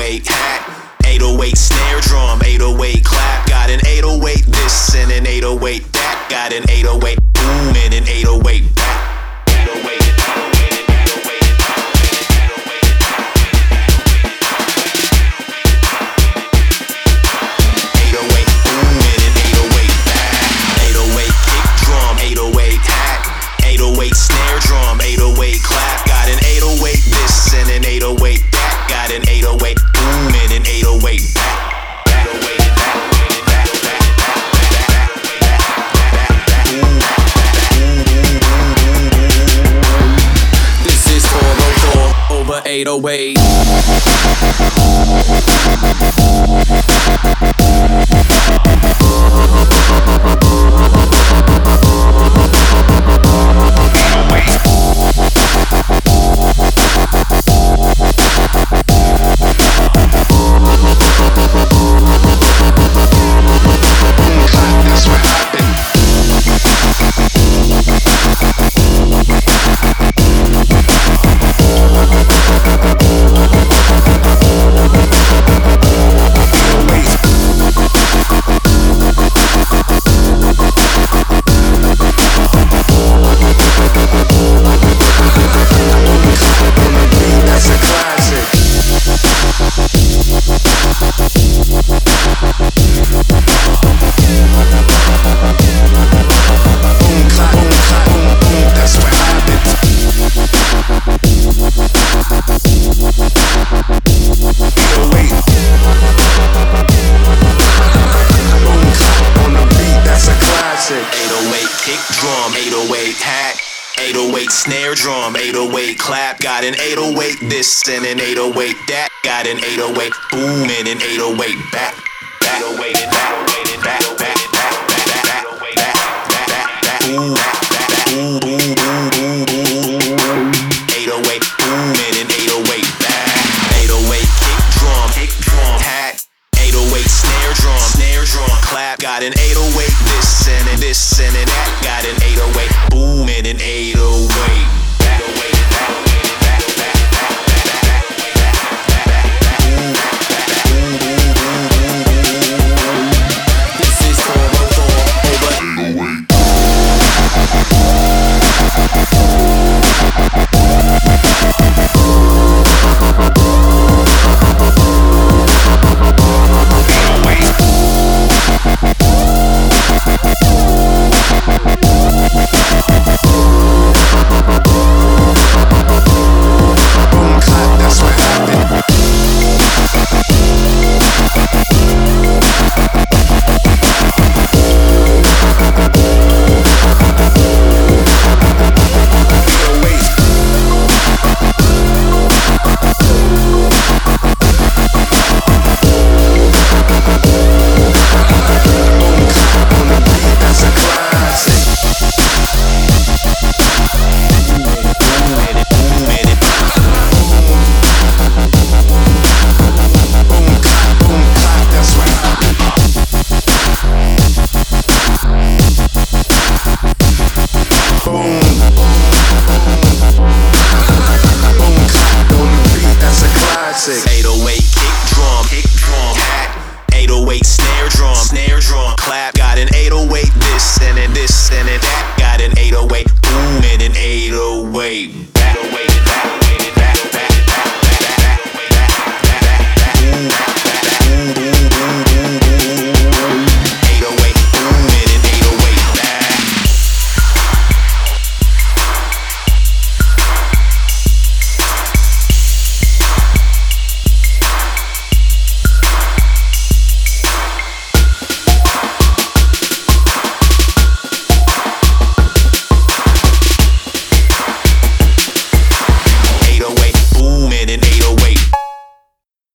808 hat, 808 snare drum, 808 clap. Got an 808 this and an 808 that. Got an 808 boom and an 808 back. 808. Snare drum, 808 clap. Got an 808 this and an 808 that. Got an 808 boom and an 808 back. This is 404 over 808. Snare drum, 808 clap. Got an 808 this and an 808 that. Got an 808 boom and an 808 back. 808 and back, back, back, back, back, back, back, back, back, boom, boom, boom, boom, boom. 808 boom and an 808 back. 808 kick drum, hat. 808 snare drum, clap. Got an 808 this and an that. Got an 808 boom and an 808. Classic.